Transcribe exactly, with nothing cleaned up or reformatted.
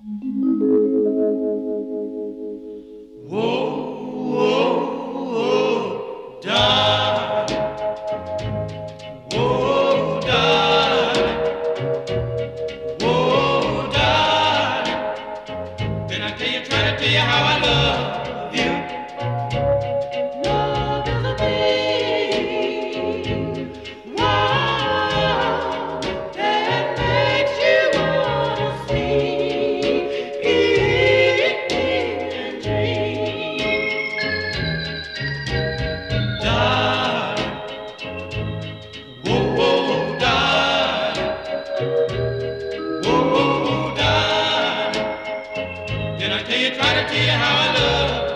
Whoa, whoa, whoa, darling. Whoa, darling. Whoa, darling. Can I tell you, try to tell you how I love you? Love is a thing. Wow, that makes you wanna sing and dream. Darling, whoa, whoa, darling. Whoa, whoa, darling. Can I tell you, try to tell you how I love you?